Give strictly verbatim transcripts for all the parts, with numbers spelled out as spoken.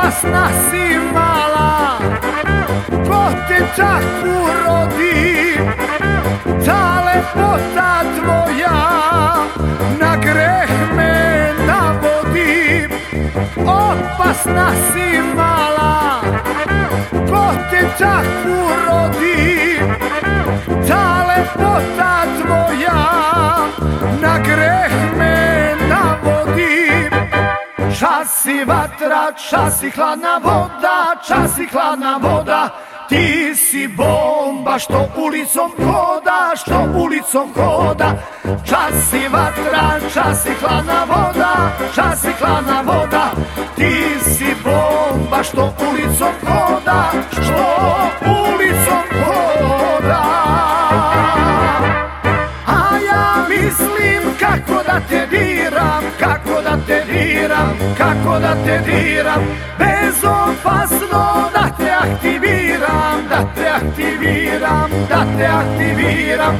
opasna si mala, ko te takvu rodi, ta lepota tvoja na greh me navodi. Opasna si mala, ko te takvu rodi, ta lepota tvoja na greh me navodi. Čas si vatra, čas si hladna voda, čas si hladna voda. Ti si bomba što ulicom hoda, što ulicom hoda. Čas si vatra, čas si hladna voda, čas si hladna voda. Ti si bomba što ulicom hoda, što ulicom hoda. A ja mislim kako da te diram, kako da te diram, kako da te diram. Bezopasno da te aktiviram, da te aktiviram, da te aktiviram.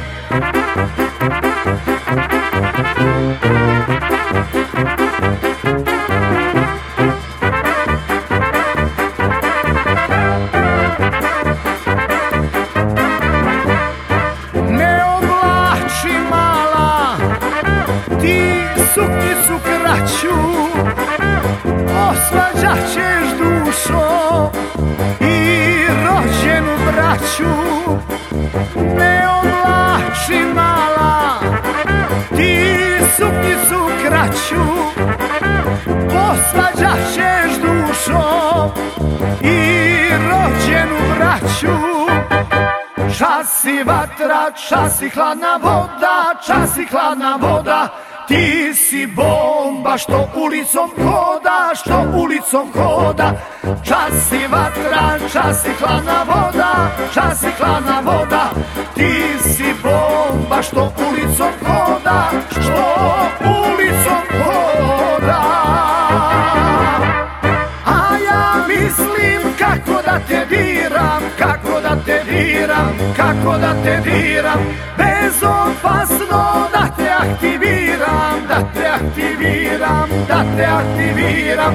Ne oblači mala, ti suknicu kraću, osvađat ćeš dušo i rođenu braću. Ne oblači mala, ti suknicu kraću, osvađat ćeš dušo i rođenu braću. Čas si vatra, čas si hladna voda, čas si hladna voda. Ti si bomba što ulicom hoda, što ulicom hoda. Čas si vatra, čas si hladna voda, čas si hladna voda. Ti si bomba što ulicom hoda, što ulicom hoda. A ja mislim kako da te diram, kako da te diram, kako da te diram. Bezopasno da te aktiviram, da te aktiviram, da te aktiviram.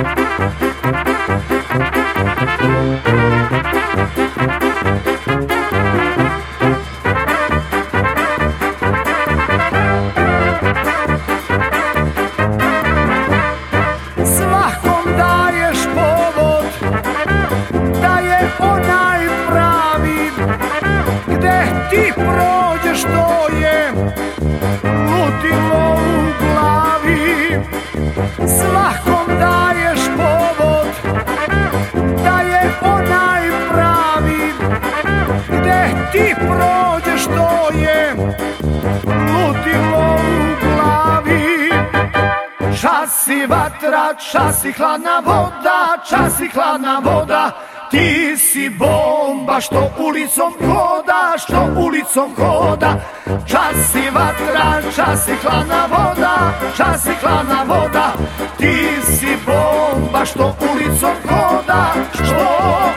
Svakom daješ povod da je onaj pravi, gde ti prođeš to je ludilo u glavi. Svakom daješ povod da je onaj pravi, gde ti prođeš to je ludilo u glavi. Čas si vatra, čas si hladna voda, čas si hladna voda. Ti si bomba što ulicom hoda, što ulicom hoda. Čas si vatra, čas si hladna voda, čas si hladna voda. Ti si bomba što ulicom hoda, što